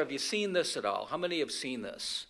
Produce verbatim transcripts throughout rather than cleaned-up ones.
have you seen this at all? How many have seen this?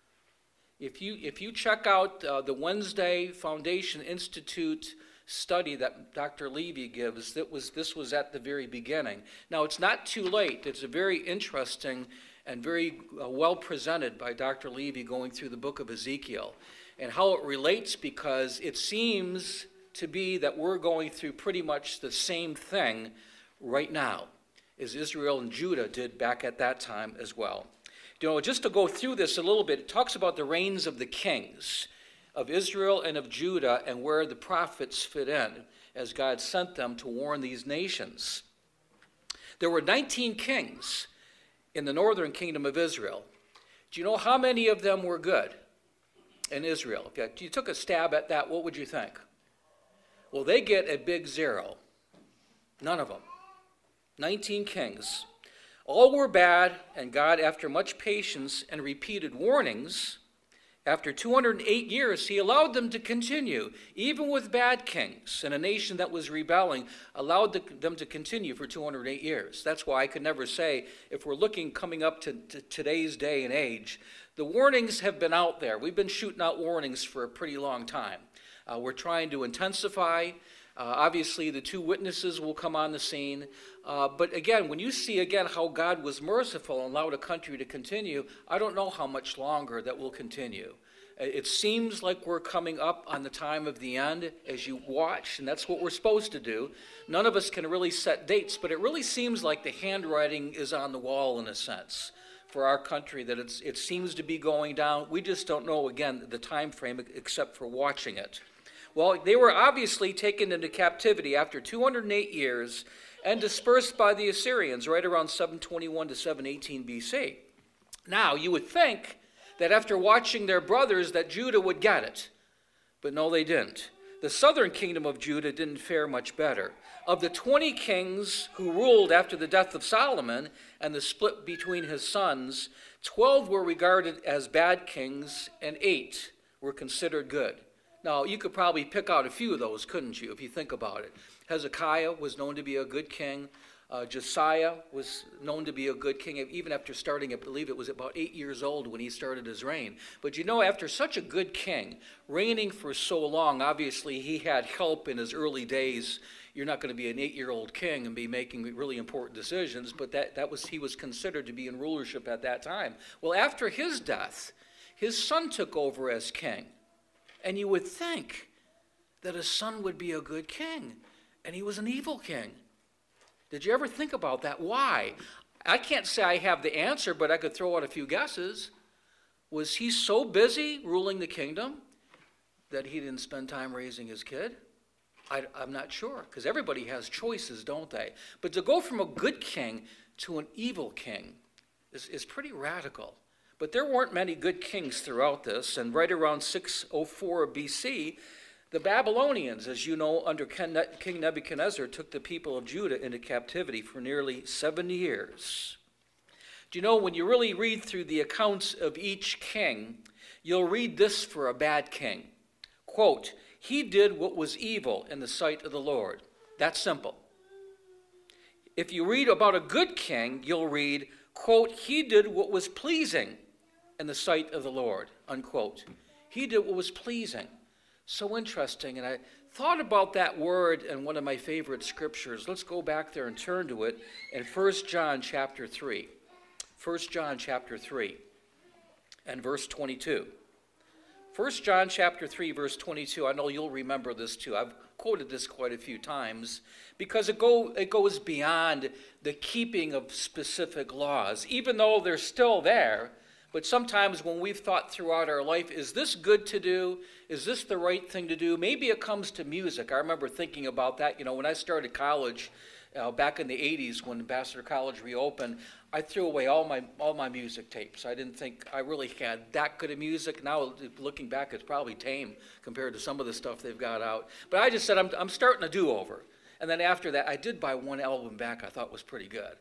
If you, if you check out uh, the Wednesday Foundation Institute study that Doctor Levy gives, that was, this was at the very beginning. Now, it's not too late. It's a very interesting and very uh, well presented by Doctor Levy going through the book of Ezekiel and how it relates, because it seems to be that we're going through pretty much the same thing right now as Israel and Judah did back at that time as well. You know, just to go through this a little bit, it talks about the reigns of the kings of Israel and of Judah and where the prophets fit in as God sent them to warn these nations. There were nineteen kings in the northern kingdom of Israel. Do you know how many of them were good in Israel? If you took a stab at that, what would you think? Well, they get a big zero. None of them. nineteen kings. All were bad, and God, after much patience and repeated warnings, after two hundred eight years, he allowed them to continue, even with bad kings, and a nation that was rebelling allowed them to continue for two hundred eight years. That's why I could never say, if we're looking coming up to, to today's day and age, the warnings have been out there. We've been shooting out warnings for a pretty long time. Uh, we're trying to intensify. Uh, obviously, the two witnesses will come on the scene. Uh, but again, when you see again how God was merciful and allowed a country to continue, I don't know how much longer that will continue. It seems like we're coming up on the time of the end as you watch, and that's what we're supposed to do. None of us can really set dates, but it really seems like the handwriting is on the wall in a sense for our country, that it's, it seems to be going down. We just don't know, again, the time frame except for watching it. Well, they were obviously taken into captivity after two hundred eight years and dispersed by the Assyrians right around seven twenty-one to seven eighteen B C. Now, you would think that after watching their brothers that Judah would get it, but no, they didn't. The southern kingdom of Judah didn't fare much better. Of the twenty kings who ruled after the death of Solomon and the split between his sons, twelve were regarded as bad kings and eight were considered good. Now, you could probably pick out a few of those, couldn't you, if you think about it. Hezekiah was known to be a good king. Uh, Josiah was known to be a good king, even after starting, I believe it was about eight years old when he started his reign. But you know, after such a good king, reigning for so long, obviously he had help in his early days. You're not going to be an eight-year-old king and be making really important decisions, but that, that was he was considered to be in rulership at that time. Well, after his death, his son took over as king. And you would think that his son would be a good king, and he was an evil king. Did you ever think about that? Why? I can't say I have the answer, but I could throw out a few guesses. Was he so busy ruling the kingdom that he didn't spend time raising his kid? I, I'm not sure, because everybody has choices, don't they? But to go from a good king to an evil king is, is pretty radical. But there weren't many good kings throughout this, and right around six oh four B C, the Babylonians, as you know, under King Nebuchadnezzar, took the people of Judah into captivity for nearly seventy years. Do you know, when you really read through the accounts of each king, you'll read this for a bad king. Quote, he did what was evil in the sight of the Lord. That's simple. If you read about a good king, you'll read, quote, he did what was pleasing in the sight of the Lord, unquote. He did what was pleasing. So interesting, and I thought about that word in one of my favorite scriptures. Let's go back there and turn to it in First John chapter three. First John chapter three and verse twenty-two. First John chapter three, verse twenty-two. I know you'll remember this too. I've quoted this quite a few times because it, go, it goes beyond the keeping of specific laws, even though they're still there. But sometimes when we've thought throughout our life, is this good to do? Is this the right thing to do? Maybe it comes to music. I remember thinking about that. You know, when I started college uh, back in the eighties, when Ambassador College reopened, I threw away all my all my music tapes. I didn't think I really had that good of music. Now, looking back, it's probably tame compared to some of the stuff they've got out. But I just said, I'm, I'm starting a do-over. And then after that, I did buy one album back I thought was pretty good.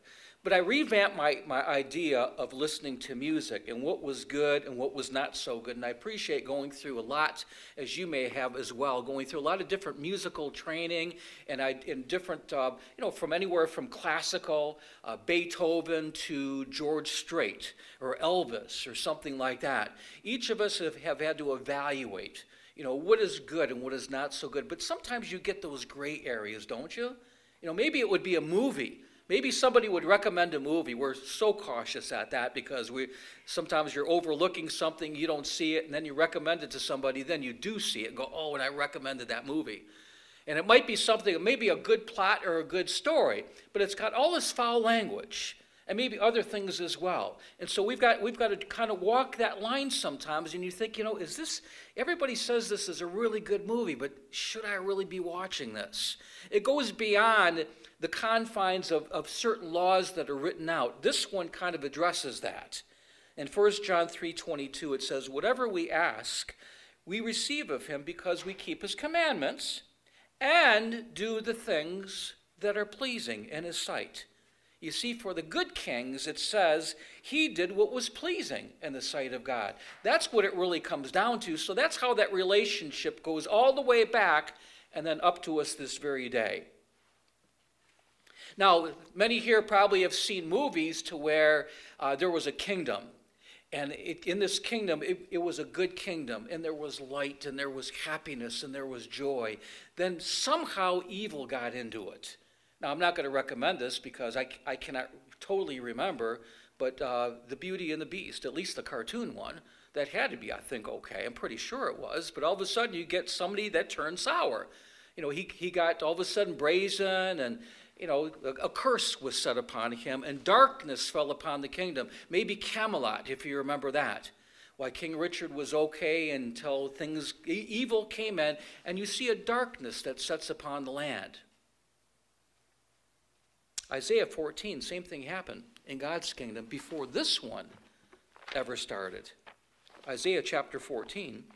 But I revamped my, my idea of listening to music and what was good and what was not so good. And I appreciate going through a lot, as you may have as well, going through a lot of different musical training and I in different, uh, you know, from anywhere from classical, uh, Beethoven to George Strait or Elvis or something like that. Each of us have, have had to evaluate, you know, what is good and what is not so good. But sometimes you get those gray areas, don't you? You know, maybe it would be a movie. Maybe somebody would recommend a movie. We're so cautious at that because we sometimes you're overlooking something, you don't see it, and then you recommend it to somebody, then you do see it and go, oh, and I recommended that movie. And it might be something, maybe a good plot or a good story, but it's got all this foul language and maybe other things as well. And so we've got we've got to kind of walk that line sometimes, and you think, you know, is this, everybody says this is a really good movie, but should I really be watching this? It goes beyond the confines of, of certain laws that are written out. This one kind of addresses that. In First John three twenty-two, it says, whatever we ask, we receive of him because we keep his commandments and do the things that are pleasing in his sight. You see, for the good kings, it says, he did what was pleasing in the sight of God. That's what it really comes down to. So that's how that relationship goes all the way back and then up to us this very day. Now, many here probably have seen movies to where uh, there was a kingdom. And it, in this kingdom, it, it was a good kingdom. And there was light, and there was happiness, and there was joy. Then somehow evil got into it. Now, I'm not going to recommend this because I, I cannot totally remember. But uh, The Beauty and the Beast, at least the cartoon one, that had to be, I think, okay. I'm pretty sure it was. But all of a sudden, you get somebody that turned sour. You know, he, he got all of a sudden brazen and... You know, a curse was set upon him, and darkness fell upon the kingdom. Maybe Camelot, if you remember that. Why King Richard was okay until things, evil came in, and you see a darkness that sets upon the land. Isaiah fourteen, same thing happened in God's kingdom before this one ever started. Isaiah chapter fourteen.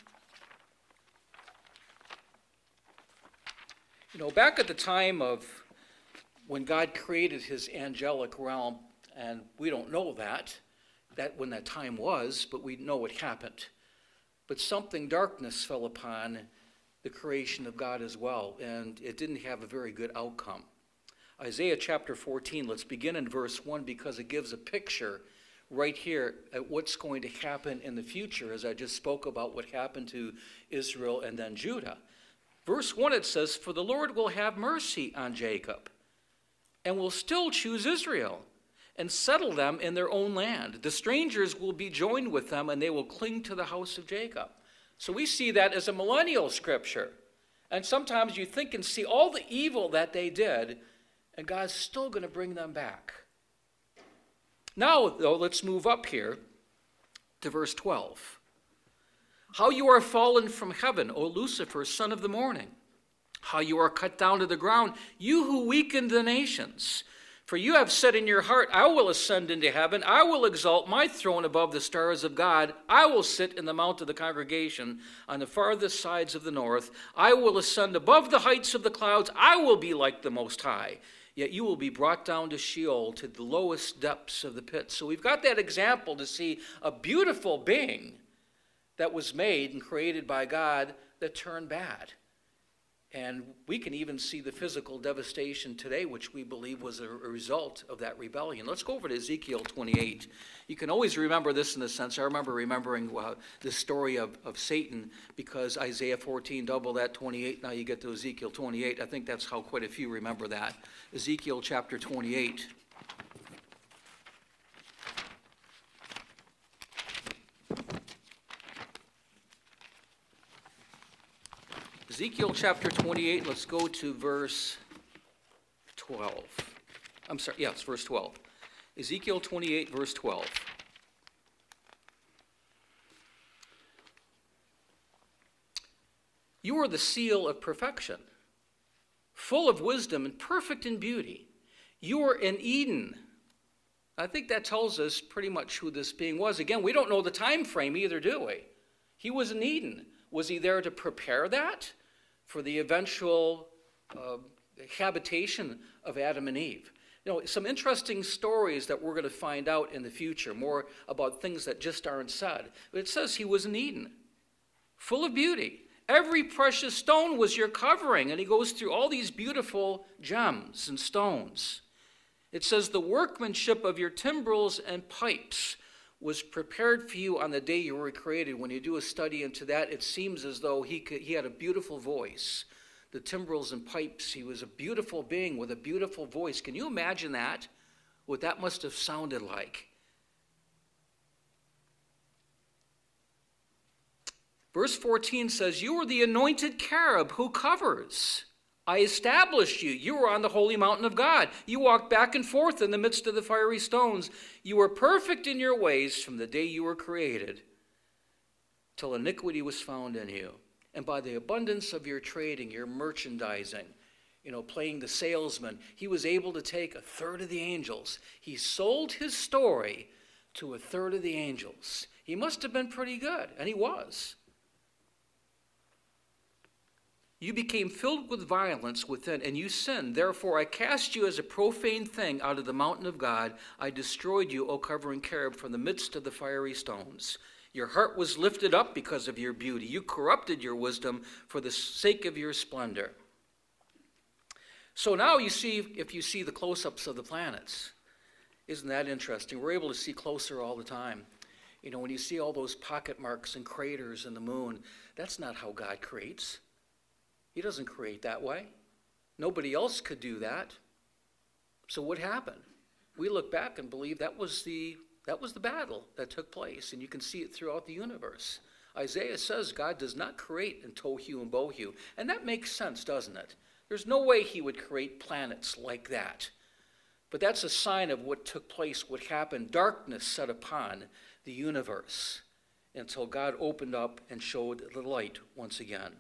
You know, back at the time of when God created his angelic realm, and we don't know that, that when that time was, but we know what happened. But something, darkness fell upon the creation of God as well, and it didn't have a very good outcome. Isaiah chapter fourteen, let's begin in verse one because it gives a picture right here at what's going to happen in the future, as I just spoke about what happened to Israel and then Judah. Verse one, it says, for the Lord will have mercy on Jacob, and will still choose Israel, and settle them in their own land. The strangers will be joined with them, and they will cling to the house of Jacob. So we see that as a millennial scripture. And sometimes you think and see all the evil that they did, and God's still going to bring them back. Now, though, let's move up here to verse twelve. How you are fallen from heaven, O Lucifer, son of the morning. How you are cut down to the ground, you who weakened the nations. For you have said in your heart, I will ascend into heaven. I will exalt my throne above the stars of God. I will sit in the mount of the congregation on the farthest sides of the north. I will ascend above the heights of the clouds. I will be like the Most High. Yet you will be brought down to Sheol, to the lowest depths of the pit. So we've got that example to see a beautiful being that was made and created by God that turned bad. And we can even see the physical devastation today, which we believe was a result of that rebellion. Let's go over to Ezekiel twenty-eight. You can always remember this in the sense, I remember remembering uh, the story of, of Satan, because Isaiah fourteen, double that, twenty-eight, now you get to Ezekiel twenty-eight. I think that's how quite a few remember that. Ezekiel chapter twenty-eight. Ezekiel chapter twenty-eight, let's go to verse twelve. I'm sorry, yes, verse twelve. Ezekiel twenty-eight, verse twelve. You are the seal of perfection, full of wisdom and perfect in beauty. You are in Eden. I think that tells us pretty much who this being was. Again, we don't know the time frame either, do we? He was in Eden. Was he there to prepare that for the eventual uh, habitation of Adam and Eve? You know, some interesting stories that we're going to find out in the future, more about things that just aren't said. But it says he was in Eden, full of beauty. Every precious stone was your covering. And he goes through all these beautiful gems and stones. It says the workmanship of your timbrels and pipes was prepared for you on the day you were created. When you do a study into that, it seems as though he could, he had a beautiful voice. The timbrels and pipes, he was a beautiful being with a beautiful voice. Can you imagine that? What that must have sounded like. Verse fourteen says, you were the anointed cherub who covers. I established you. You were on the holy mountain of God. You walked back and forth in the midst of the fiery stones. You were perfect in your ways from the day you were created till iniquity was found in you. And by the abundance of your trading, your merchandising, you know, playing the salesman, he was able to take a third of the angels. He sold his story to a third of the angels. He must have been pretty good, and he was. You became filled with violence within, and you sinned. Therefore, I cast you as a profane thing out of the mountain of God. I destroyed you, O covering cherub, from the midst of the fiery stones. Your heart was lifted up because of your beauty. You corrupted your wisdom for the sake of your splendor. So now you see, if you see the close-ups of the planets, isn't that interesting? We're able to see closer all the time. You know, when you see all those pocket marks and craters in the moon, that's not how God creates. He doesn't create that way. Nobody else could do that. So what happened? We look back and believe that was the that was the battle that took place, and you can see it throughout the universe. Isaiah says God does not create in tohu and bohu, and that makes sense, doesn't it? There's no way he would create planets like that. But that's a sign of what took place, what happened. Darkness set upon the universe until God opened up and showed the light once again.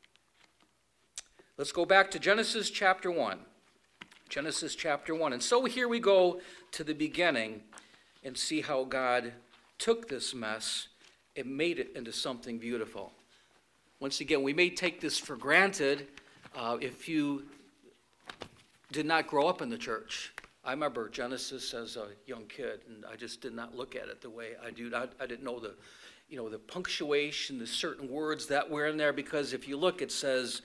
Let's go back to Genesis chapter one. Genesis chapter one. And so here we go to the beginning and see how God took this mess and made it into something beautiful. Once again, we may take this for granted uh, if you did not grow up in the church. I remember Genesis as a young kid, and I just did not look at it the way I do. I, I didn't know the, you know, the punctuation, the certain words that were in there, because if you look, it says,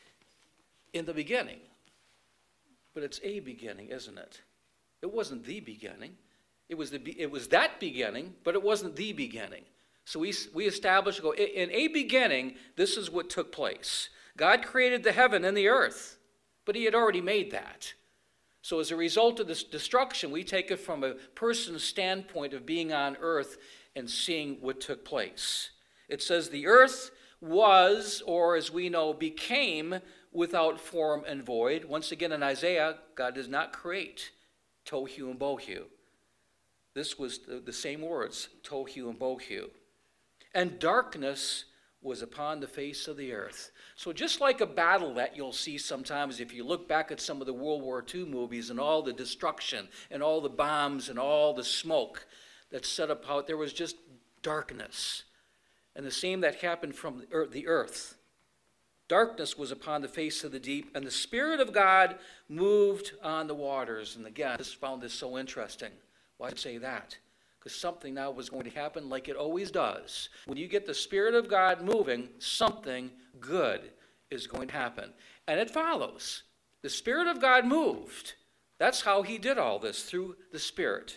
in the beginning. But it's a beginning, isn't it? It wasn't the beginning. It was, the, it was that beginning, but it wasn't the beginning. So we, we establish, go, in a beginning, this is what took place. God created the heaven and the earth, but he had already made that. So as a result of this destruction, we take it from a person's standpoint of being on earth and seeing what took place. It says the earth was, or as we know, became without form and void. Once again in Isaiah, God does not create tohu and bohu. This was the, the same words, tohu and bohu. And darkness was upon the face of the earth. So just like a battle that you'll see sometimes if you look back at some of the World War Two movies and all the destruction and all the bombs and all the smoke that's set up out, there was just darkness. And the same that happened from the earth. Darkness was upon the face of the deep, and the Spirit of God moved on the waters. And again, I just found this so interesting. Why did I say that? Because something now was going to happen like it always does. When you get the Spirit of God moving, something good is going to happen. And it follows. The Spirit of God moved. That's how he did all this, through the Spirit.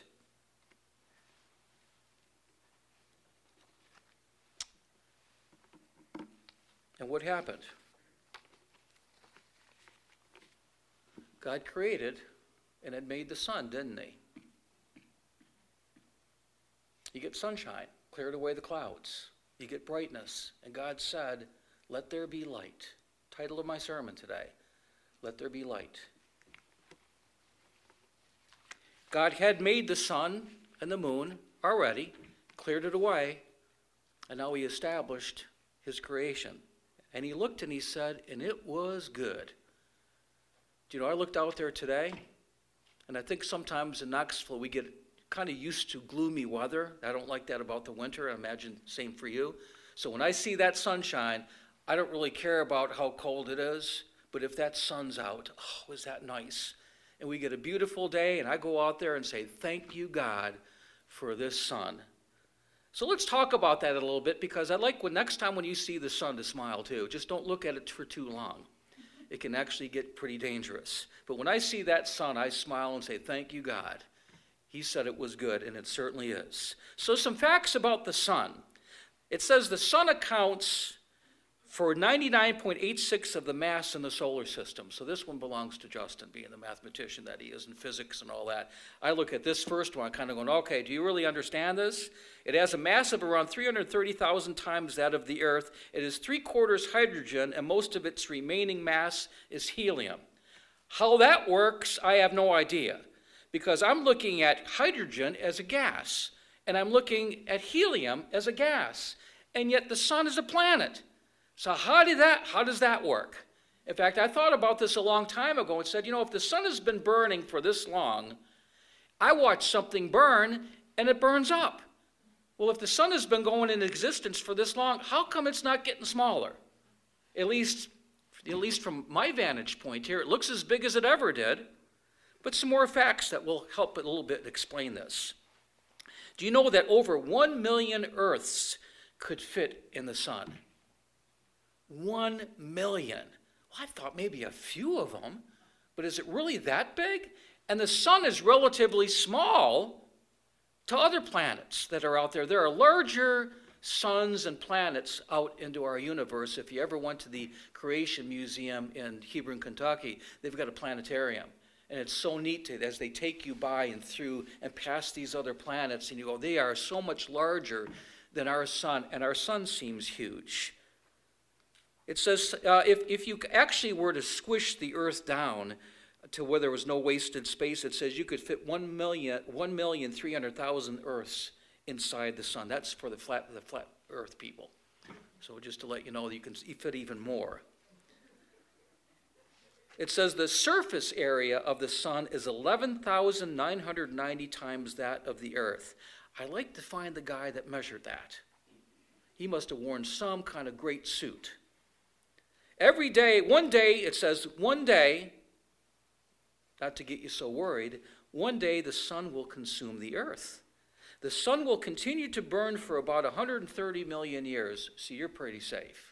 And what happened? God created and had made the sun, didn't he? You get sunshine, cleared away the clouds. You get brightness. And God said, let there be light. Title of my sermon today, let there be light. God had made the sun and the moon already, cleared it away, and now he established his creation. And he looked and he said, and it was good. Do you know, I looked out there today, and I think sometimes in Knoxville we get kind of used to gloomy weather. I don't like that about the winter. I imagine same for you. So when I see that sunshine, I don't really care about how cold it is, but if that sun's out, oh, is that nice? and we get a beautiful day, and I go out there and say, thank you, God, for this sun. So let's talk about that a little bit, because I'd like when next time when you see the sun to smile too. Just don't look at it for too long. It can actually get pretty dangerous. But when I see that sun, I smile and say, thank you, God. He said it was good, and it certainly is. So some facts about the sun. It says the sun accounts for ninety-nine point eight six of the mass in the solar system. So this one belongs to Justin, being the mathematician that he is in physics and all that. I look at this first one kind of going, okay, do you really understand this? It has a mass of around three hundred thirty thousand times that of the Earth. It is three quarters hydrogen, and most of its remaining mass is helium. How that works, I have no idea, because I'm looking at hydrogen as a gas, and I'm looking at helium as a gas, and yet the sun is a planet. So how did that, how does that work? In fact, I thought about this a long time ago and said, you know, if the sun has been burning for this long, I watch something burn and it burns up. Well, if the sun has been going in existence for this long, how come it's not getting smaller? At least, at least from my vantage point here, it looks as big as it ever did. But some more facts that will help a little bit explain this. Do you know that over one million Earths could fit in the sun? One million. Well, I thought maybe a few of them, but is it really that big? And the sun is relatively small to other planets that are out there. There are larger suns and planets out into our universe. If you ever went to the Creation Museum in Hebron, Kentucky, they've got a planetarium. And it's so neat to, as they take you by and through and past these other planets, and you go, they are so much larger than our sun, and our sun seems huge. It says uh, if, if you actually were to squish the Earth down to where there was no wasted space, it says you could fit one million three hundred thousand Earths inside the sun. That's for the flat, the flat Earth people. So just to let you know, you can fit even more. It says the surface area of the sun is eleven thousand nine hundred ninety times that of the Earth. I'd like to find the guy that measured that. He must have worn some kind of great suit. Every day, one day, it says, one day, not to get you so worried, one day the sun will consume the Earth. The sun will continue to burn for about one hundred thirty million years, so you're pretty safe.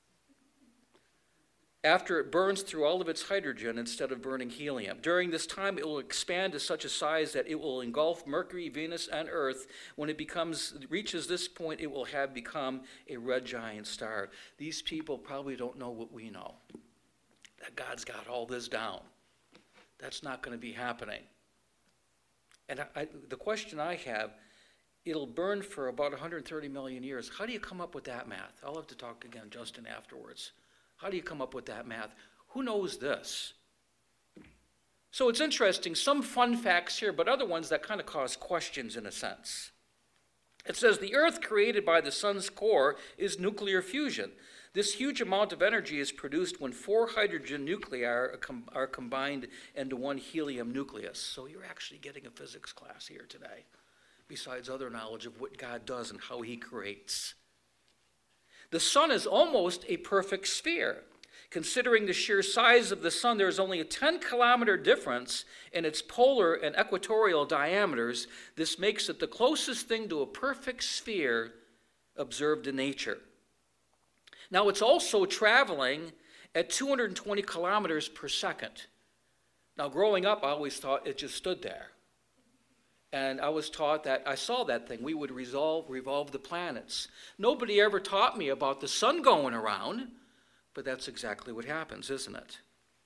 After it burns through all of its hydrogen instead of burning helium. During this time, it will expand to such a size that it will engulf Mercury, Venus, and Earth. When it becomes reaches this point, it will have become a red giant star. These people probably don't know what we know, that God's got all this down. That's not going to be happening. And I, I, the question I have, it'll burn for about one hundred thirty million years. How do you come up with that math? I'll have to talk to again, Justin, afterwards. How do you come up with that math? Who knows this? So it's interesting, some fun facts here, but other ones that kind of cause questions in a sense. It says the Earth created by the sun's core is nuclear fusion. This huge amount of energy is produced when four hydrogen nuclei are, com- are combined into one helium nucleus. So you're actually getting a physics class here today, besides other knowledge of what God does and how he creates. The sun is almost a perfect sphere. Considering the sheer size of the sun, there is only a ten kilometer difference in its polar and equatorial diameters. This makes it the closest thing to a perfect sphere observed in nature. Now, it's also traveling at two hundred twenty kilometers per second. Now, growing up, I always thought it just stood there. And I was taught that, I saw that thing, we would resolve, revolve the planets. Nobody ever taught me about the sun going around, but that's exactly what happens, isn't it?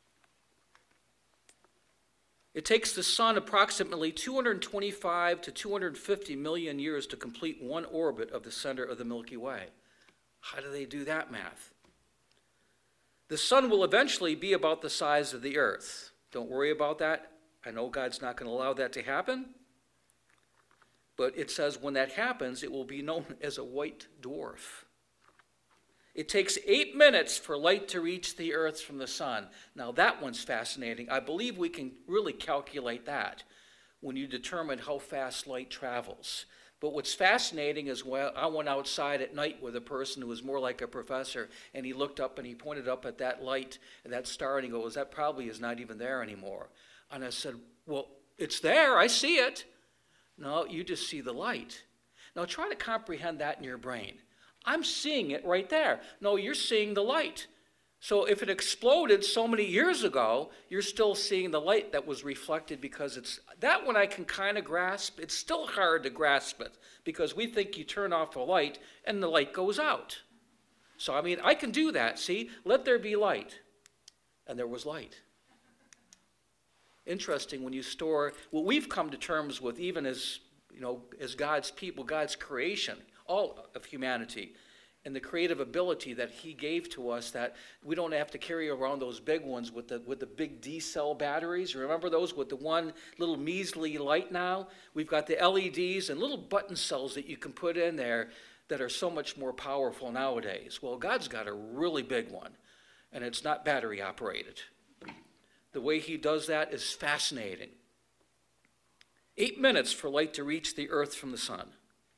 It takes the sun approximately two hundred twenty-five to two hundred fifty million years to complete one orbit of the center of the Milky Way. How do they do that math? The sun will eventually be about the size of the Earth. Don't worry about that. I know God's not going to allow that to happen. But it says when that happens, it will be known as a white dwarf. It takes eight minutes for light to reach the Earth from the sun. Now that one's fascinating. I believe we can really calculate that when you determine how fast light travels. But what's fascinating is when I went outside at night with a person who was more like a professor, and he looked up and he pointed up at that light and that star, and he goes, that probably is not even there anymore. And I said, well, it's there. I see it. No, you just see the light. Now try to comprehend that in your brain. I'm seeing it right there. No, you're seeing the light. So if it exploded so many years ago, you're still seeing the light that was reflected because it's, that one I can kind of grasp. It's still hard to grasp it because we think you turn off a light and the light goes out. So, I mean, I can do that. See, let there be light. And there was light. Interesting when you store what we've come to terms with even as, you know, as God's people, God's creation, all of humanity, and the creative ability that he gave to us, that we don't have to carry around those big ones with the with the big D-cell batteries. Remember those with the one little measly light now? We've got the L E Ds and little button cells that you can put in there that are so much more powerful nowadays. Well, God's got a really big one, and it's not battery operated. The way he does that is fascinating. Eight minutes for light to reach the earth from the sun.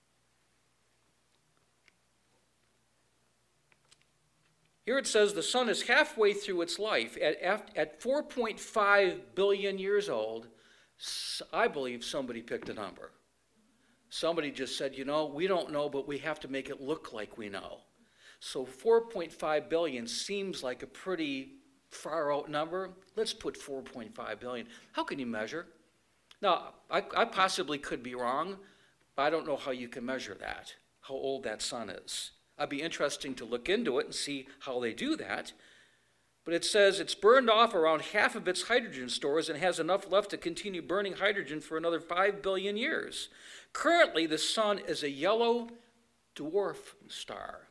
Here it says the sun is halfway through its life. At, at four point five billion years old, I believe somebody picked a number. Somebody just said, you know, we don't know, but we have to make it look like we know. So four point five billion seems like a pretty far out number. Let's put four point five billion. How can you measure? Now, I, I possibly could be wrong, but I don't know how you can measure that, how old that sun is. It'd be interesting to look into it and see how they do that. But it says it's burned off around half of its hydrogen stores and has enough left to continue burning hydrogen for another five billion years. Currently, the sun is a yellow dwarf star.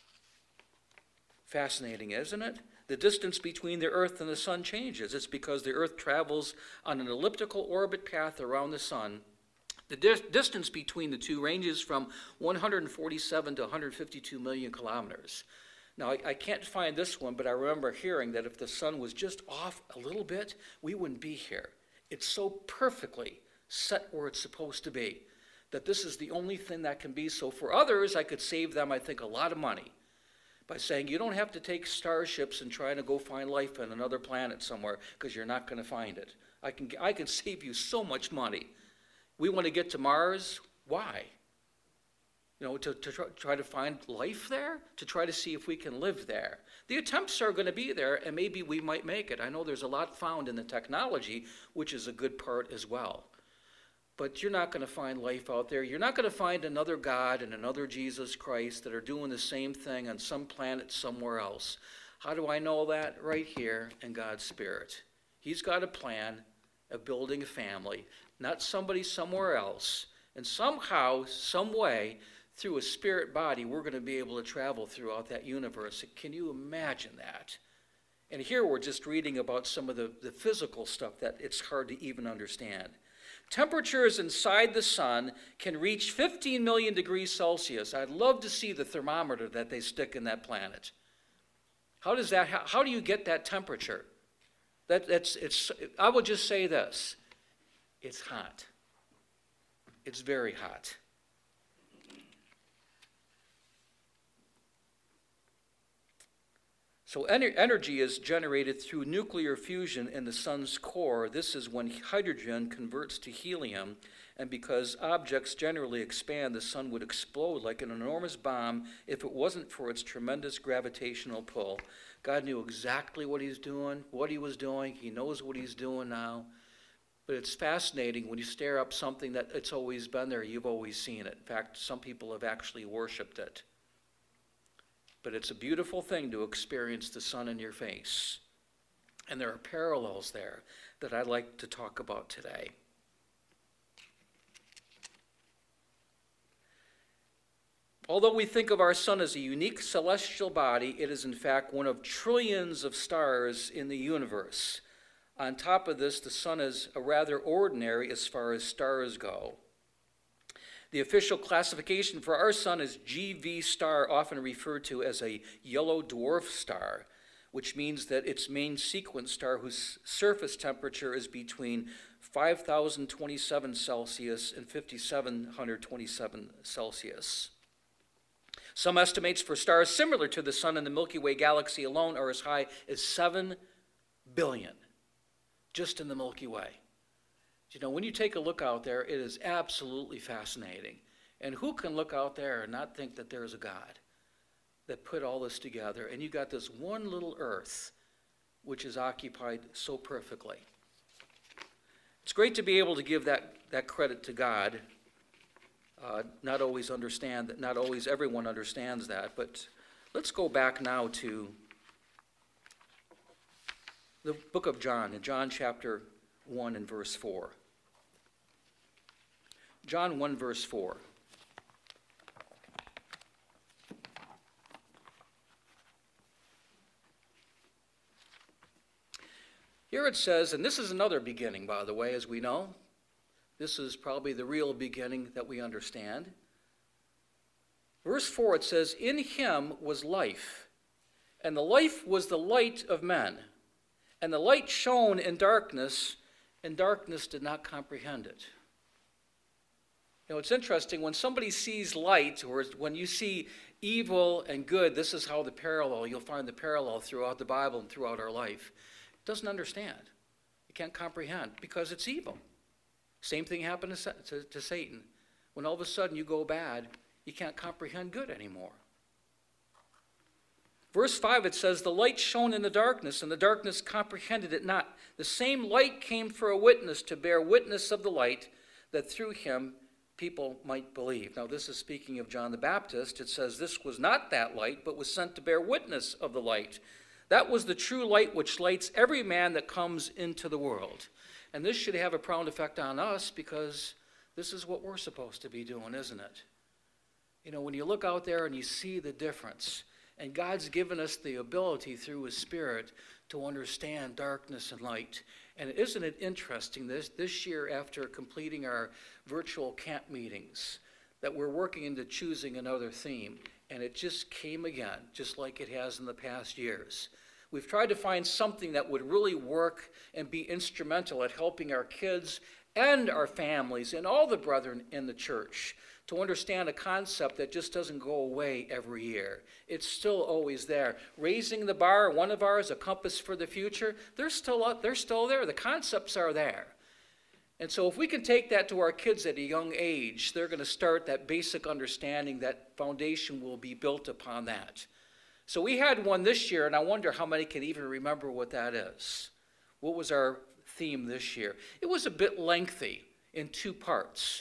Fascinating, isn't it? The distance between the Earth and the sun changes. It's because the Earth travels on an elliptical orbit path around the sun. The di- distance between the two ranges from one hundred forty-seven to one hundred fifty-two million kilometers. Now, I, I can't find this one, but I remember hearing that if the sun was just off a little bit, we wouldn't be here. It's so perfectly set where it's supposed to be that this is the only thing that can be. So for others, I could save them, I think, a lot of money by saying you don't have to take starships and try to go find life on another planet somewhere because you're not going to find it. I can, I can save you so much money. We want to get to Mars. Why? You know, to, to try, try to find life there? To try to see if we can live there. The attempts are going to be there, and maybe we might make it. I know there's a lot found in the technology, which is a good part as well. But you're not going to find life out there. You're not going to find another God and another Jesus Christ that are doing the same thing on some planet somewhere else. How do I know that? Right here in God's Spirit. He's got a plan of building a family, not somebody somewhere else. And somehow, some way, through a spirit body, we're going to be able to travel throughout that universe. Can you imagine that? And here we're just reading about some of the, the physical stuff that it's hard to even understand. Temperatures inside the sun can reach fifteen million degrees Celsius. I'd love to see the thermometer that they stick in that planet. How does that, how, how do you get that temperature? That, that's, it's, I will just say this. It's hot. It's very hot. So ener- energy is generated through nuclear fusion in the sun's core. This is when hydrogen converts to helium, and because objects generally expand, the sun would explode like an enormous bomb if it wasn't for its tremendous gravitational pull. God knew exactly what he's doing, what he was doing. He knows what he's doing now. But it's fascinating when you stare up something that it's always been there, you've always seen it. In fact, some people have actually worshipped it. But it's a beautiful thing to experience the sun in your face. And there are parallels there that I'd like to talk about today. Although we think of our sun as a unique celestial body, it is in fact one of trillions of stars in the universe. On top of this, the sun is a rather ordinary as far as stars go. The official classification for our sun is G V star, often referred to as a yellow dwarf star, which means that its main sequence star, whose surface temperature is between five thousand twenty-seven Celsius and five thousand seven hundred twenty-seven Celsius. Some estimates for stars similar to the sun in the Milky Way galaxy alone are as high as seven billion. just in the Milky Way. You know, when you take a look out there, it is absolutely fascinating. And who can look out there and not think that there's a God that put all this together? And you got this one little earth, which is occupied so perfectly. It's great to be able to give that, that credit to God. Uh, not always understand that, not always everyone understands that, but let's go back now to the book of John, in John chapter one and verse four. John one verse four. Here it says, and this is another beginning, by the way, as we know. This is probably the real beginning that we understand. Verse four, it says, in him was life, and the life was the light of men. And the light shone in darkness, and darkness did not comprehend it. You know, it's interesting, when somebody sees light, or when you see evil and good, this is how the parallel, you'll find the parallel throughout the Bible and throughout our life. It doesn't understand. It can't comprehend because it's evil. Same thing happened to, to, to Satan. When all of a sudden you go bad, you can't comprehend good anymore. Verse five, it says, the light shone in the darkness, and the darkness comprehended it not. The same light came for a witness, to bear witness of the light, that through him people might believe. Now, this is speaking of John the Baptist. It says this was not that light, but was sent to bear witness of the light. That was the true light which lights every man that comes into the world. And this should have a profound effect on us, because this is what we're supposed to be doing, isn't it? You know, when you look out there and you see the difference, and God's given us the ability through his Spirit to understand darkness and light. And isn't it interesting, this, this year, after completing our virtual camp meetings, that we're working into choosing another theme. And it just came again, just like it has in the past years. We've tried to find something that would really work and be instrumental at helping our kids and our families and all the brethren in the church to understand a concept that just doesn't go away every year. It's still always there. Raising the bar, one of ours, A Compass for the Future, they're still up, they're still there. The concepts are there. And so if we can take that to our kids at a young age, they're going to start that basic understanding. That foundation will be built upon that. So we had one this year, and I wonder how many can even remember what that is. What was our theme this year? It was a bit lengthy in two parts.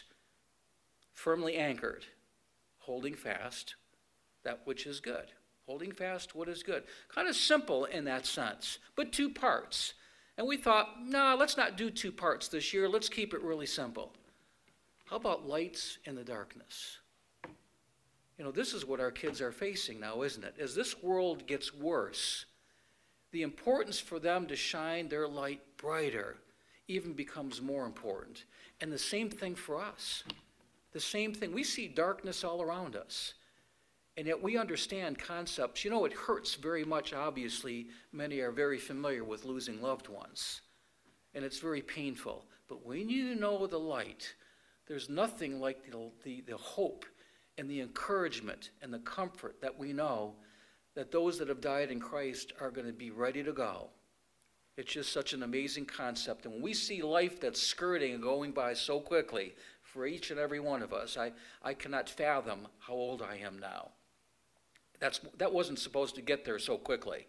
Firmly anchored, holding fast that which is good. Holding fast what is good. Kind of simple in that sense, but two parts. And we thought, nah, let's not do two parts this year. Let's keep it really simple. How about lights in the darkness? You know, this is what our kids are facing now, isn't it? As this world gets worse, the importance for them to shine their light brighter even becomes more important. And the same thing for us. The same thing. We see darkness all around us. And yet we understand concepts. You know, it hurts very much, obviously. Many are very familiar with losing loved ones. And it's very painful. But when you know the light, there's nothing like the, the, the hope and the encouragement and the comfort that we know that those that have died in Christ are going to be ready to go. It's just such an amazing concept. And when we see life that's skirting and going by so quickly, for each and every one of us, I, I cannot fathom how old I am now. That's, that wasn't supposed to get there so quickly.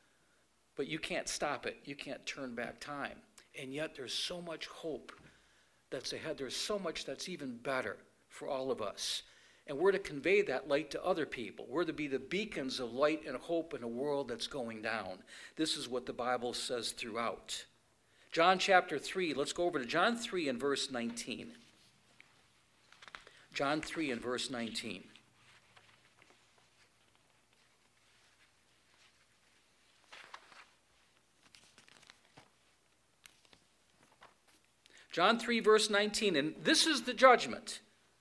But you can't stop it. You can't turn back time. And yet there's so much hope that's ahead. There's so much that's even better for all of us. And we're to convey that light to other people. We're to be the beacons of light and hope in a world that's going down. This is what the Bible says throughout. John chapter three, let's go over to John three and verse nineteen. John three and verse nineteen. John three, verse nineteen, and this is the judgment.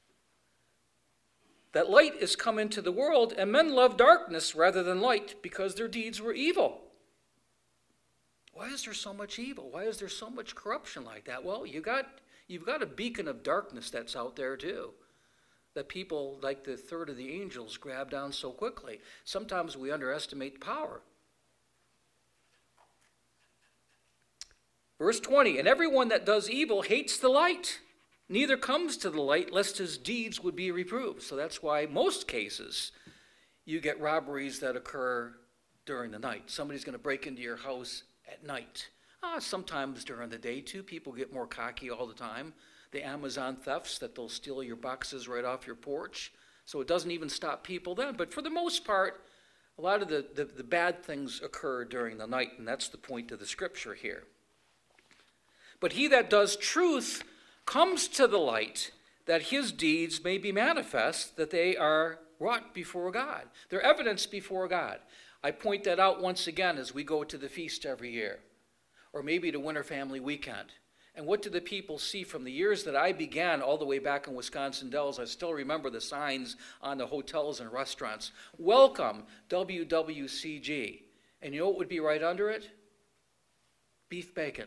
That light is come into the world, and men love darkness rather than light, because their deeds were evil. Why is there so much evil? Why is there so much corruption like that? Well, you got, you've got a beacon of darkness that's out there too, that people like the third of the angels grab down so quickly. Sometimes we underestimate the power. Verse twenty, and everyone that does evil hates the light, neither comes to the light, lest his deeds would be reproved. So that's why most cases you get robberies that occur during the night. Somebody's going to break into your house at night. Ah, sometimes during the day too. People get more cocky all the time. The Amazon thefts that they'll steal your boxes right off your porch. So it doesn't even stop people then. But for the most part, a lot of the, the, the bad things occur during the night, and that's the point of the scripture here. But he that does truth comes to the light, that his deeds may be manifest, that they are wrought before God. They're evidence before God. I point that out once again as we go to the feast every year, or maybe to Winter Family Weekend. And what do the people see from the years that I began all the way back in Wisconsin Dells? I still remember the signs on the hotels and restaurants. Welcome, W W C G. And you know what would be right under it? Beef bacon.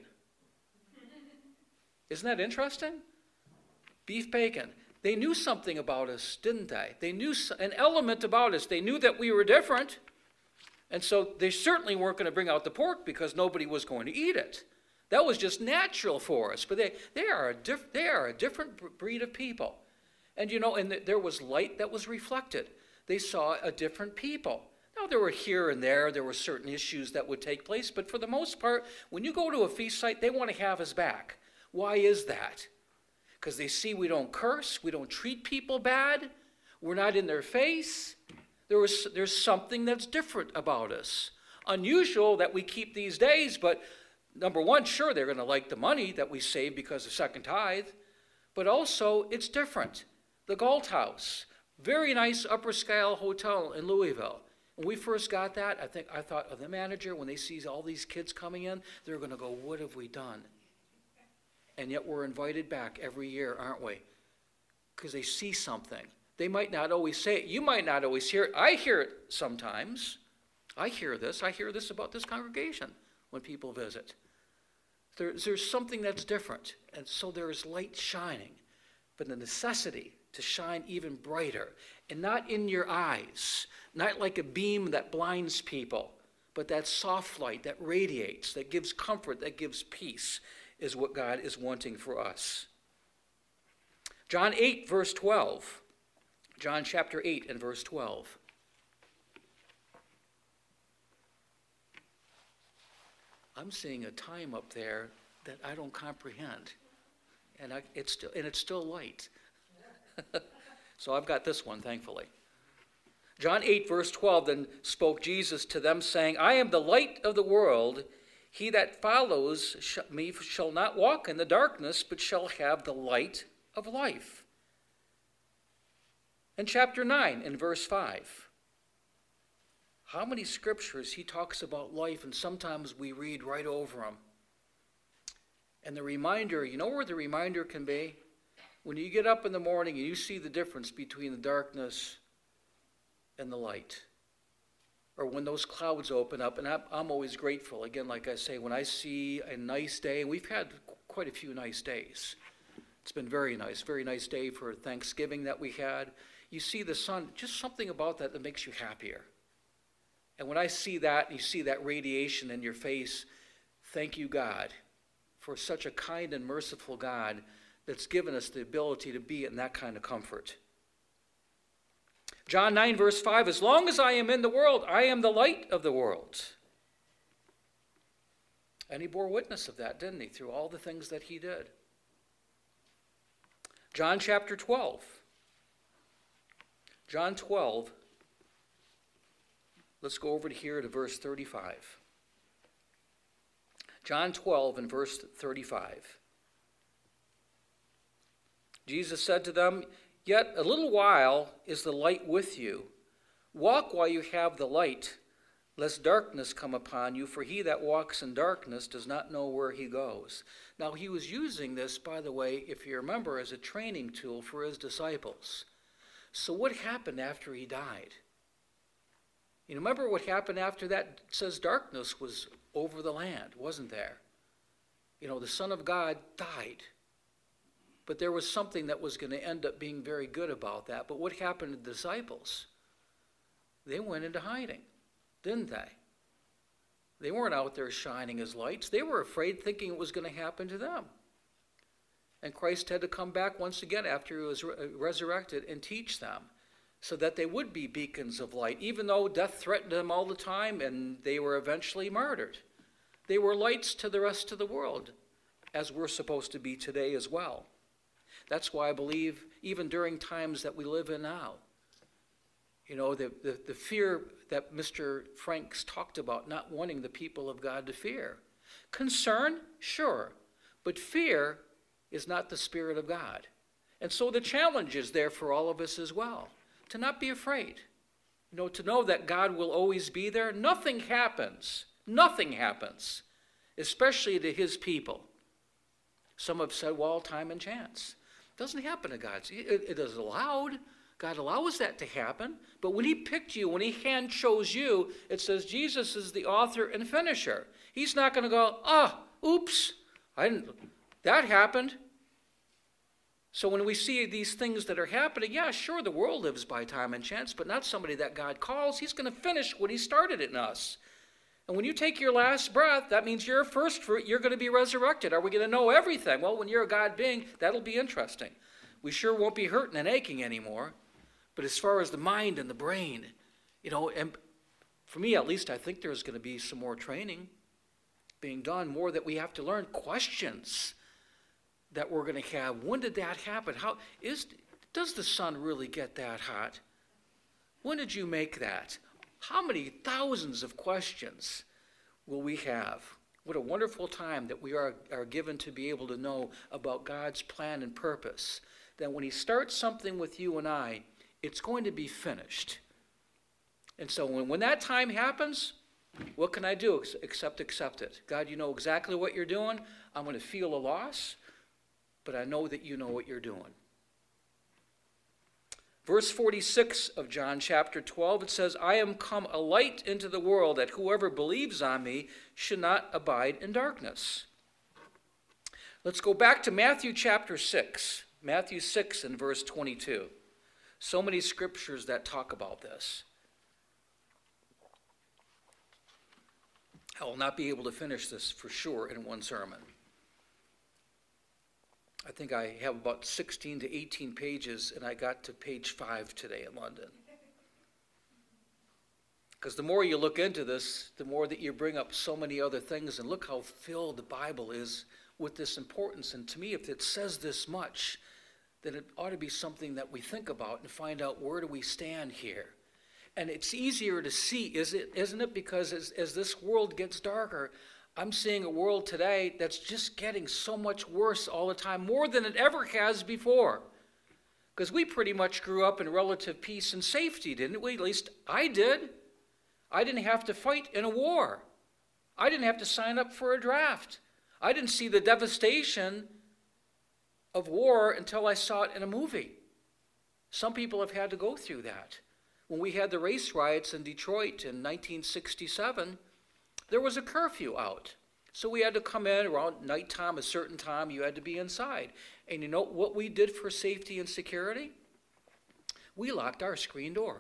Isn't that interesting? Beef bacon. They knew something about us, didn't they? They knew an element about us. They knew that we were different. And so they certainly weren't going to bring out the pork because nobody was going to eat it. That was just natural for us. But they, they, are, a diff, they are a different breed of people. And, you know, and there was light that was reflected. They saw a different people. Now, there were here and there, there were certain issues that would take place. But for the most part, when you go to a feast site, they want to have us back. Why is that? Because they see we don't curse, we don't treat people bad, we're not in their face. There was, there's something that's different about us. Unusual that we keep these days, but number one, sure, they're going to like the money that we save because of second tithe, but also it's different. The Galt House, very nice upper scale hotel in Louisville. When we first got that, I think I thought of the manager, when they see all these kids coming in, they're going to go, what have we done? And yet we're invited back every year, aren't we? Because they see something. They might not always say it. You might not always hear it. I hear it sometimes. I hear this. I hear this about this congregation when people visit. There's, there's something that's different. And so there's light shining. But the necessity to shine even brighter. And not in your eyes. Not like a beam that blinds people. But that soft light that radiates, that gives comfort, that gives peace, is what God is wanting for us. John eight, verse twelve. John chapter eight and verse twelve. I'm seeing a time up there that I don't comprehend. And I, it's still and it's still light. So I've got this one, thankfully. John eight, verse twelve, then spoke Jesus to them, saying, I am the light of the world. He that follows me shall not walk in the darkness, but shall have the light of life. And chapter nine and verse five. How many scriptures he talks about life, and sometimes we read right over them. And the reminder, you know where the reminder can be? When you get up in the morning and you see the difference between the darkness and the light. Or when those clouds open up, and I'm, I'm always grateful, again, like I say, when I see a nice day, and we've had quite a few nice days. It's been very nice, very nice day for Thanksgiving that we had. You see the sun, just something about that that makes you happier. And when I see that, you see that radiation in your face, thank you, God, for such a kind and merciful God that's given us the ability to be in that kind of comfort. John nine, verse five, as long as I am in the world, I am the light of the world. And he bore witness of that, didn't he, through all the things that he did. John chapter twelve. John twelve. Let's go over to here to verse thirty-five. John twelve and verse thirty-five. Jesus said to them, yet a little while is the light with you. Walk while you have the light, lest darkness come upon you, for he that walks in darkness does not know where he goes. Now, he was using this, by the way, if you remember, as a training tool for his disciples. So what happened after he died? You remember what happened after that? It says darkness was over the land, wasn't there? You know, the Son of God died. But there was something that was going to end up being very good about that. But what happened to the disciples? They went into hiding, didn't they? They weren't out there shining as lights. They were afraid, thinking it was going to happen to them. And Christ had to come back once again after he was re- resurrected and teach them so that they would be beacons of light, even though death threatened them all the time and they were eventually martyred. They were lights to the rest of the world, as we're supposed to be today as well. That's why I believe even during times that we live in now, you know, the, the, the fear that Mister Franks talked about, not wanting the people of God to fear. Concern, sure, but fear is not the Spirit of God. And so the challenge is there for all of us as well, to not be afraid. You know, to know that God will always be there. Nothing happens, nothing happens, especially to his people. Some have said, well, time and chance. It doesn't happen to God. It, it is allowed. God allows that to happen. But when he picked you, when he hand chose you, it says Jesus is the author and finisher. He's not going to go, ah, oh, oops, I didn't, that happened. So when we see these things that are happening, yeah, sure, the world lives by time and chance, but not somebody that God calls. He's going to finish what he started in us. And when you take your last breath, that means you're a first fruit. You're going to be resurrected. Are we going to know everything? Well, when you're a God being, that'll be interesting. We sure won't be hurting and aching anymore. But as far as the mind and the brain, you know, and for me at least, I think there's going to be some more training being done, more that we have to learn, questions that we're going to have. When did that happen? How is, does the sun really get that hot? When did you make that? How many thousands of questions will we have? What a wonderful time that we are, are given to be able to know about God's plan and purpose. That when he starts something with you and I, it's going to be finished. And so when, when that time happens, what can I do except accept it? God, you know exactly what you're doing. I'm going to feel a loss, but I know that you know what you're doing. Verse forty-six of John chapter twelve, it says, I am come a light into the world, that whoever believes on me should not abide in darkness. Let's go back to Matthew chapter six. Matthew six and verse twenty-two. So many scriptures that talk about this. I will not be able to finish this for sure in one sermon. I think I have about sixteen to eighteen pages, and I got to page five today in London. Because the more you look into this, the more that you bring up so many other things, and look how filled the Bible is with this importance. And to me, if it says this much, then it ought to be something that we think about and find out, where do we stand here? And it's easier to see, is it, isn't it? Because as, as this world gets darker, I'm seeing a world today that's just getting so much worse all the time, more than it ever has before. Because we pretty much grew up in relative peace and safety, didn't we? At least I did. I didn't have to fight in a war. I didn't have to sign up for a draft. I didn't see the devastation of war until I saw it in a movie. Some people have had to go through that. When we had the race riots in Detroit in nineteen sixty-seven, there was a curfew out. So we had to come in around nighttime, a certain time, you had to be inside. And you know what we did for safety and security? We locked our screen door.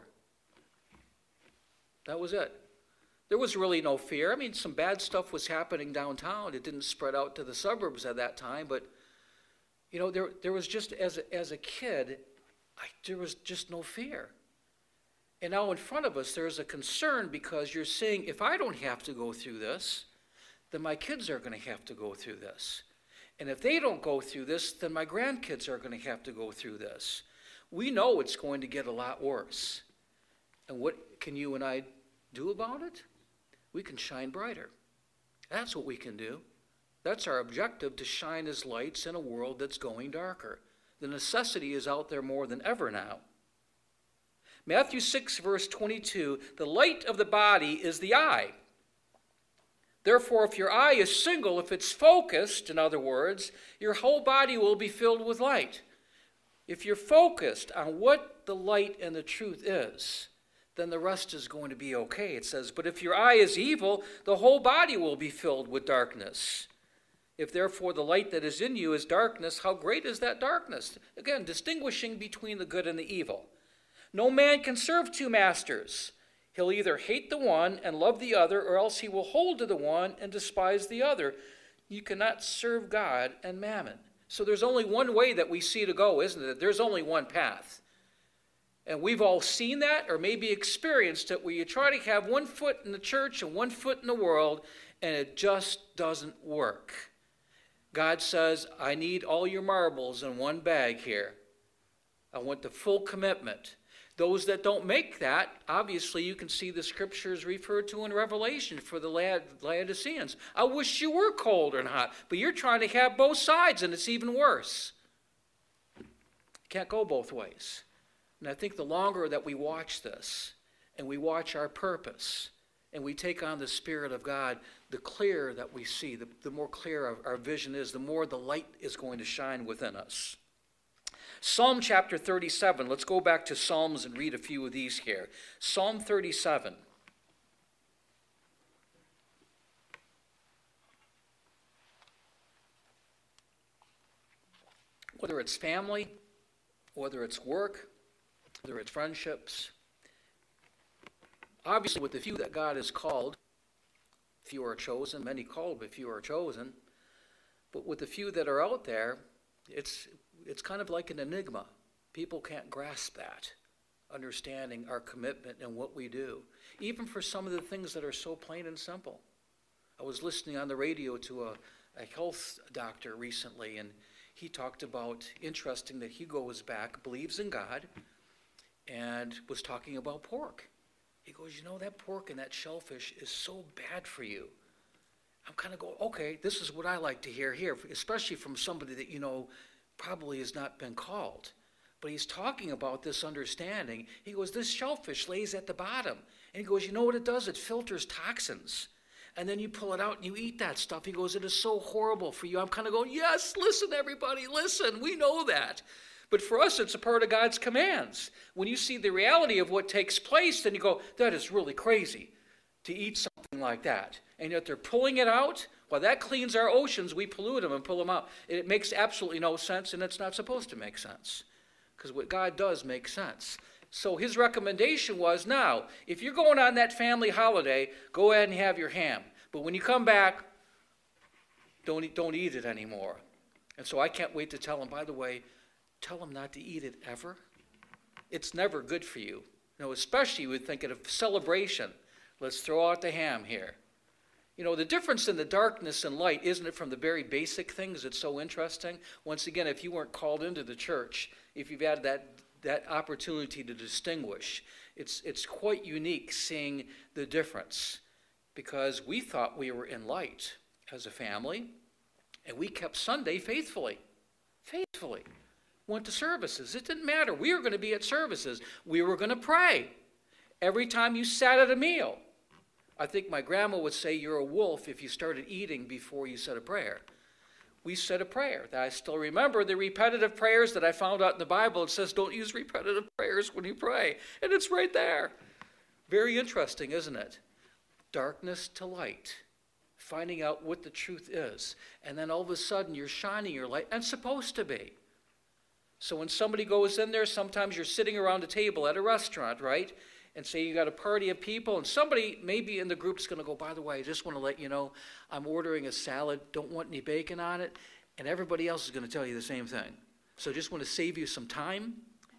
That was it. There was really no fear. I mean, some bad stuff was happening downtown. It didn't spread out to the suburbs at that time, but you know, there there was just, as a, as a kid, I, there was just no fear. And now in front of us, there's a concern, because you're saying, if I don't have to go through this, then my kids are going to have to go through this. And if they don't go through this, then my grandkids are going to have to go through this. We know it's going to get a lot worse. And what can you and I do about it? We can shine brighter. That's what we can do. That's our objective, to shine as lights in a world that's going darker. The necessity is out there more than ever now. Matthew six, verse twenty-two, the light of the body is the eye. Therefore, if your eye is single, if it's focused, in other words, your whole body will be filled with light. If you're focused on what the light and the truth is, then the rest is going to be okay, it says. But if your eye is evil, the whole body will be filled with darkness. If therefore the light that is in you is darkness, how great is that darkness? Again, distinguishing between the good and the evil. No man can serve two masters. He'll either hate the one and love the other, or else he will hold to the one and despise the other. You cannot serve God and mammon. So there's only one way that we see to go, isn't it? There's only one path. And we've all seen that or maybe experienced it, where you try to have one foot in the church and one foot in the world, and it just doesn't work. God says, I need all your marbles in one bag here. I want the full commitment. Those that don't make that, obviously you can see the scriptures referred to in Revelation for the Laodiceans. I wish you were cold and hot, but you're trying to have both sides, and it's even worse. Can't go both ways. And I think the longer that we watch this, and we watch our purpose, and we take on the Spirit of God, the clearer that we see, the, the more clear our, our vision is, the more the light is going to shine within us. Psalm chapter thirty-seven. Let's go back to Psalms and read a few of these here. Psalm thirty-seven. Whether it's family, whether it's work, whether it's friendships, obviously with the few that God has called, few are chosen, many called, but few are chosen. But with the few that are out there, it's it's kind of like an enigma. People can't grasp that, understanding our commitment and what we do, even for some of the things that are so plain and simple. I was listening on the radio to a, a health doctor recently, and he talked about, interesting that he goes back, believes in God, and was talking about pork. He goes, you know, that pork and that shellfish is so bad for you. I'm kind of going, okay, this is what I like to hear here, especially from somebody that, you know, probably has not been called. But he's talking about this understanding. He goes, this shellfish lays at the bottom. And he goes, you know what it does? It filters toxins. And then you pull it out and you eat that stuff. He goes, it is so horrible for you. I'm kind of going, yes, listen, everybody, listen. We know that. But for us, it's a part of God's commands. When you see the reality of what takes place, then you go, that is really crazy to eat something like that. And yet they're pulling it out. Well, that cleans our oceans. We pollute them and pull them out. It makes absolutely no sense, and it's not supposed to make sense, because what God does makes sense. So his recommendation was, now, if you're going on that family holiday, go ahead and have your ham. But when you come back, don't eat, don't eat it anymore. And so I can't wait to tell him, by the way, tell him not to eat it ever. It's never good for you. You know, especially with thinking of celebration. Let's throw out the ham here. You know, the difference in the darkness and light, isn't it, from the very basic things that's so interesting? Once again, if you weren't called into the church, if you've had that, that opportunity to distinguish, it's, it's quite unique seeing the difference, because we thought we were in light as a family, and we kept Sunday faithfully, faithfully. Went to services. It didn't matter. We were going to be at services. We were going to pray every time you sat at a meal. I think my grandma would say you're a wolf if you started eating before you said a prayer. We said a prayer. I still remember the repetitive prayers that I found out in the Bible. It says don't use repetitive prayers when you pray. And it's right there. Very interesting, isn't it? Darkness to light. Finding out what the truth is. And then all of a sudden you're shining your light. And it's supposed to be. So when somebody goes in there, sometimes you're sitting around a table at a restaurant, right? And say you got a party of people, and somebody maybe in the group is going to go, by the way, I just want to let you know, I'm ordering a salad, don't want any bacon on it, and everybody else is going to tell you the same thing. So just want to save you some time.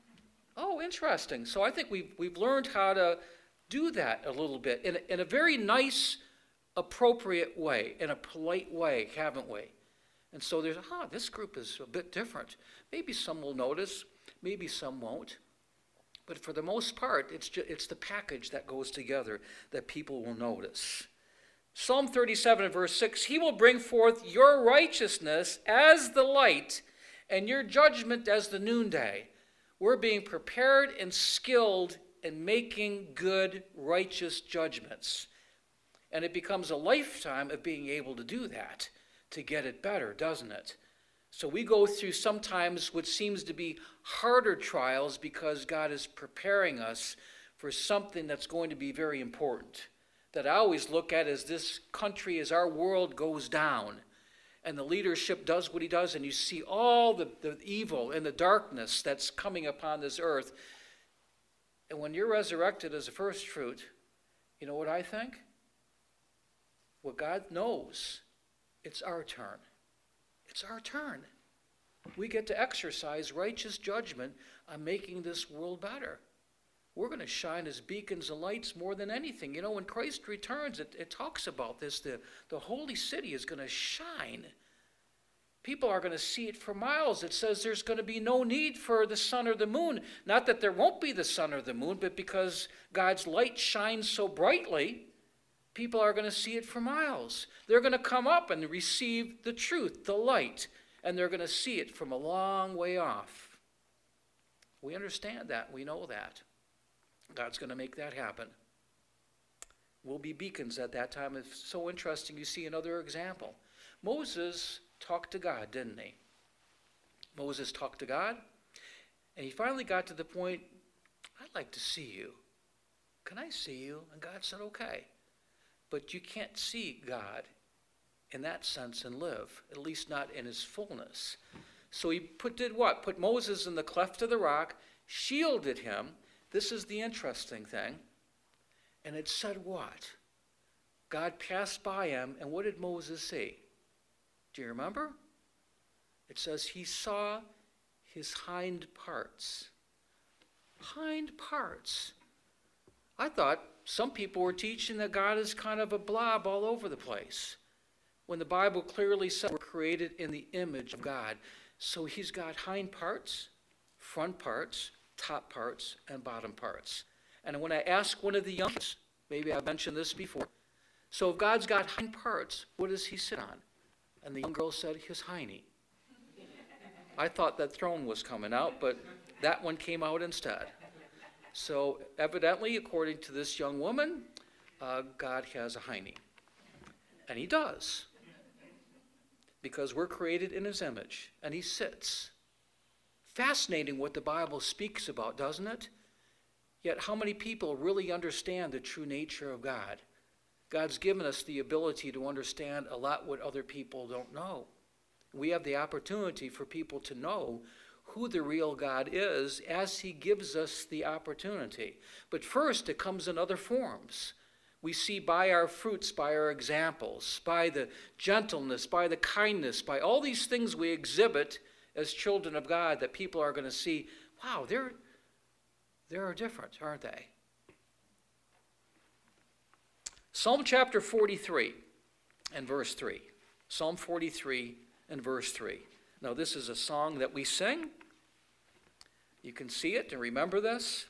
Oh, interesting. So I think we've, we've learned how to do that a little bit in a, in a very nice, appropriate way, in a polite way, haven't we? And so there's, ah, this group is a bit different. Maybe some will notice, maybe some won't. But for the most part, it's, just, it's the package that goes together that people will notice. Psalm thirty-seven, verse six, he will bring forth your righteousness as the light and your judgment as the noonday. We're being prepared and skilled in making good, righteous judgments. And it becomes a lifetime of being able to do that, to get it better, doesn't it? So we go through sometimes what seems to be harder trials because God is preparing us for something that's going to be very important. That I always look at as this country, as our world goes down, and the leadership does what he does, and you see all the, the evil and the darkness that's coming upon this earth. And when you're resurrected as a first fruit, You know what I think? What God knows, it's our turn. It's our turn. We get to exercise righteous judgment on making this world better. We're going to shine as beacons of lights more than anything. You know, when Christ returns, it, it talks about this. The, the holy city is going to shine. People are going to see it for miles. It says there's going to be no need for the sun or the moon. Not that there won't be the sun or the moon, but because God's light shines so brightly, people are going to see it for miles. They're going to come up and receive the truth, the light, and they're going to see it from a long way off. We understand that. We know that. God's going to make that happen. We'll be beacons at that time. It's so interesting. You see another example. Moses talked to God, didn't he? Moses talked to God, and he finally got to the point, I'd like to see you. Can I see you? And God said, okay. But you can't see God in that sense and live, at least not in his fullness. So he put, did what? Put Moses in the cleft of the rock, shielded him. This is the interesting thing. And it said what? God passed by him, and what did Moses see? Do you remember? It says he saw his hind parts. Hind parts. I thought some people were teaching that God is kind of a blob all over the place, when the Bible clearly says we're created in the image of God. So he's got hind parts, front parts, top parts, and bottom parts. And when I ask one of the young kids, maybe I've mentioned this before, so if God's got hind parts, what does he sit on? And the young girl said, his hiney. I thought that throne was coming out, but that one came out instead. So evidently, according to this young woman, uh, God has a hiney. And he does. Because we're created in his image, and he sits. Fascinating what the Bible speaks about, doesn't it? Yet how many people really understand the true nature of God? God's given us the ability to understand a lot what other people don't know. We have the opportunity for people to know who the real God is as he gives us the opportunity. But first, it comes in other forms. We see by our fruits, by our examples, by the gentleness, by the kindness, by all these things we exhibit as children of God, that people are going to see, wow, they're, they're different, aren't they? Psalm chapter forty-three and verse three. Psalm forty-three and verse three. Now, this is a song that we sing. You can see it and remember this.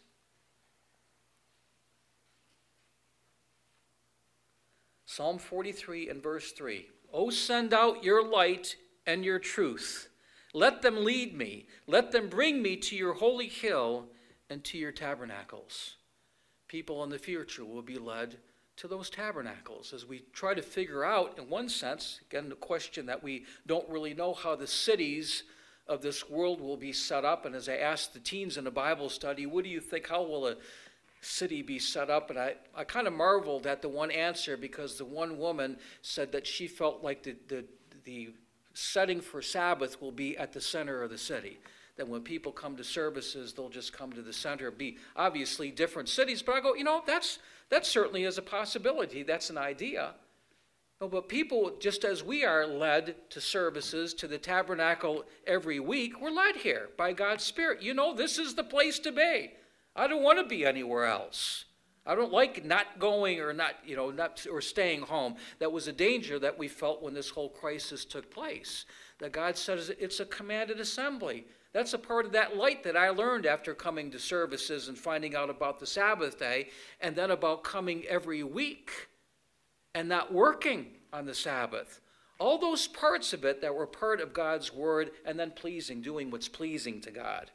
Psalm forty-three and verse three. Oh, send out your light and your truth. Let them lead me. Let them bring me to your holy hill and to your tabernacles. People in the future will be led to those tabernacles as we try to figure out, in one sense, again, the question that we don't really know how the cities of this world will be set up. And as I asked the teens in a Bible study, what do you think, how will a city be set up? And I, I kind of marveled at the one answer, because the one woman said that she felt like the, the, the setting for Sabbath will be at the center of the city. That when people come to services, they'll just come to the center. Be obviously different cities, but I go, you know, that's that certainly is a possibility. That's an idea. No, but people, just as we are led to services, to the tabernacle every week, we're led here by God's Spirit. You know, this is the place to be. I don't want to be anywhere else. I don't like not going or not, you know, not or staying home. That was a danger that we felt when this whole crisis took place. That God says it's a commanded assembly. That's a part of that light that I learned after coming to services and finding out about the Sabbath day, and then about coming every week and not working on the Sabbath. All those parts of it that were part of God's word, and then pleasing, doing what's pleasing to God.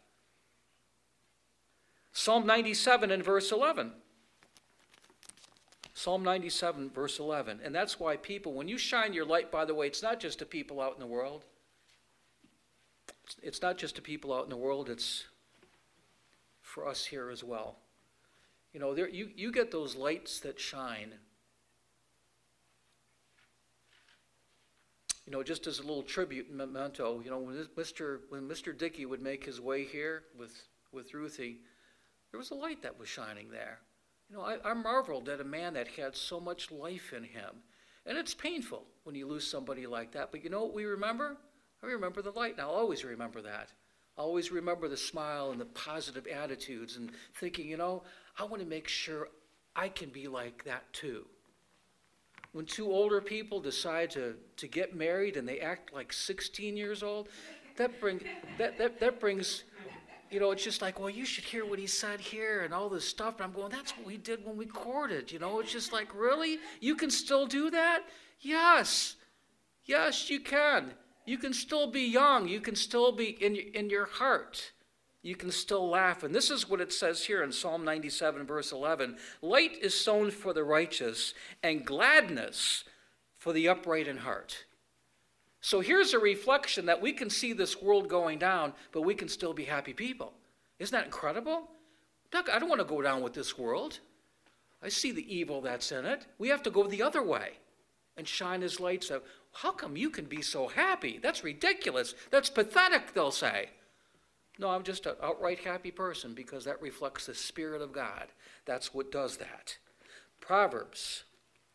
Psalm ninety-seven and verse eleven. Psalm ninety-seven, verse eleven. And that's why people, when you shine your light, by the way, it's not just to people out in the world. It's not just to people out in the world, it's for us here as well. You know, there, you, you get those lights that shine. You know, just as a little tribute memento, you know, when Mister when Mister Dickey would make his way here with, with Ruthie, there was a light that was shining there. You know, I, I marveled at a man that had so much life in him. And it's painful when you lose somebody like that. But you know what we remember? I remember the light, and I'll always remember that. I'll always remember the smile and the positive attitudes and thinking, you know, I want to make sure I can be like that too. When two older people decide to, to get married and they act like sixteen years old, that, bring, that, that, that brings, you know, it's just like, well, you should hear what he said here and all this stuff. And I'm going, that's what we did when we courted. You know, it's just like, really? You can still do that? Yes. Yes, you can. You can still be young. You can still be in, in your heart. You can still laugh. And this is what it says here in Psalm ninety-seven, verse eleven. Light is sown for the righteous, and gladness for the upright in heart. So here's a reflection that we can see this world going down, but we can still be happy people. Isn't that incredible? Doug, I don't want to go down with this world. I see the evil that's in it. We have to go the other way and shine his lights out. How come you can be so happy? That's ridiculous. That's pathetic, they'll say. No, I'm just an outright happy person because that reflects the Spirit of God. That's what does that. Proverbs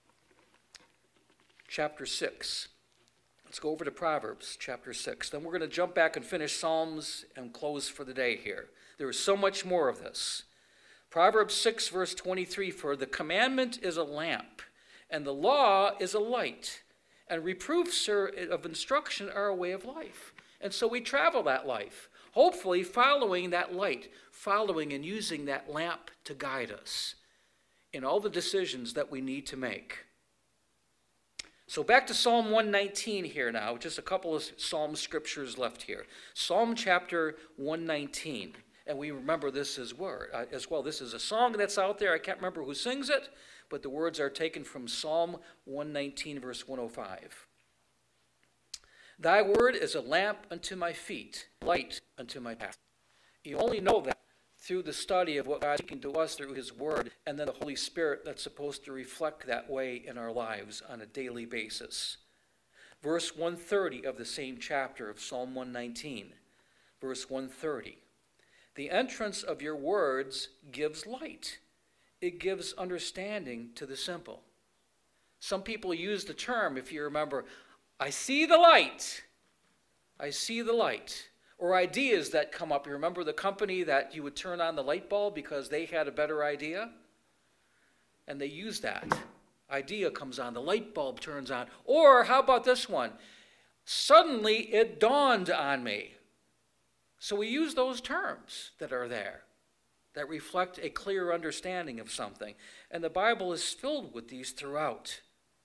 chapter six. Let's go over to Proverbs chapter six. Then we're going to jump back and finish Psalms and close for the day here. There is so much more of this. Proverbs six, verse twenty-three, for the commandment is a lamp, and the law is a light, and reproofs of instruction are a way of life. And so we travel that life, hopefully following that light, following and using that lamp to guide us in all the decisions that we need to make. So back to Psalm one nineteen here now, just a couple of Psalm scriptures left here. Psalm chapter one nineteen, and we remember this as well. Uh, as well. This is a song that's out there. I can't remember who sings it, but the words are taken from Psalm one nineteen, verse one oh five. Thy word is a lamp unto my feet, light unto my path. You only know that through the study of what God is speaking to us through his word, and then the Holy Spirit that's supposed to reflect that way in our lives on a daily basis. Verse one thirty of the same chapter of Psalm one nineteen. Verse one thirty. The entrance of your words gives light. It gives understanding to the simple. Some people use the term, if you remember, I see the light. I see the light. Or ideas that come up. You remember the company that you would turn on the light bulb because they had a better idea? And they use that. Idea comes on, the light bulb turns on. Or how about this one? Suddenly it dawned on me. So we use those terms that are there that reflect a clear understanding of something. And the Bible is filled with these throughout.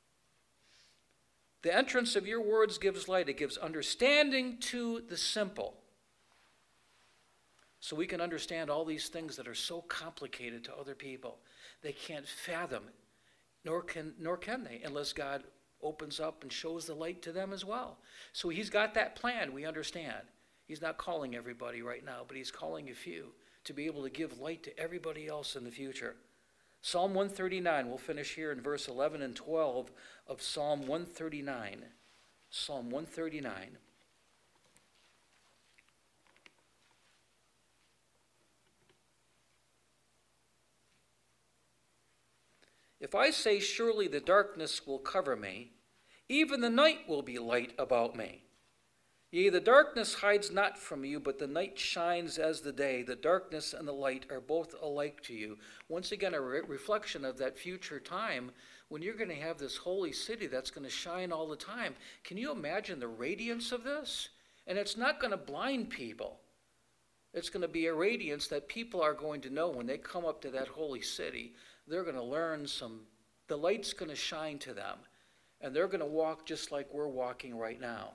The entrance of your words gives light. It gives understanding to the simple. So we can understand all these things that are so complicated to other people. They can't fathom, nor can, nor can they, unless God opens up and shows the light to them as well. So he's got that plan, we understand. He's not calling everybody right now, but he's calling a few to be able to give light to everybody else in the future. Psalm one thirty-nine, we'll finish here in verse eleven and twelve of Psalm one thirty-nine. Psalm one thirty-nine. If I say, surely the darkness will cover me, even the night will be light about me. Yea, the darkness hides not from you, but the night shines as the day. The darkness and the light are both alike to you. Once again, a re- reflection of that future time when you're going to have this holy city that's going to shine all the time. Can you imagine the radiance of this? And it's not going to blind people. It's going to be a radiance that people are going to know when they come up to that holy city. They're going to learn some, the light's going to shine to them. And they're going to walk just like we're walking right now.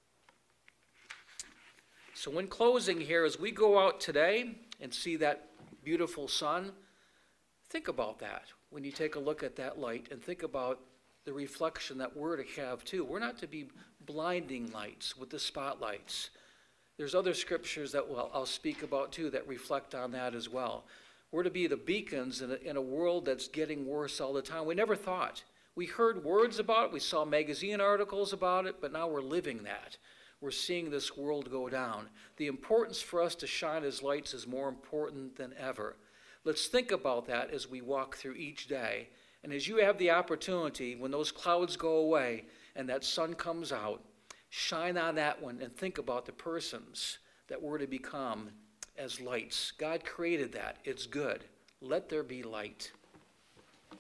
So in closing here, as we go out today and see that beautiful sun, think about that when you take a look at that light and think about the reflection that we're to have too. We're not to be blinding lights with the spotlights. There's other scriptures that we'll, I'll speak about too that reflect on that as well. We're to be the beacons in a, in a world that's getting worse all the time. We never thought. We heard words about it. We saw magazine articles about it, but now we're living that. We're seeing this world go down. The importance for us to shine as lights is more important than ever. Let's think about that as we walk through each day. And as you have the opportunity, when those clouds go away and that sun comes out, shine on that one and think about the persons that we're to become as lights. God created that. It's good. Let there be light.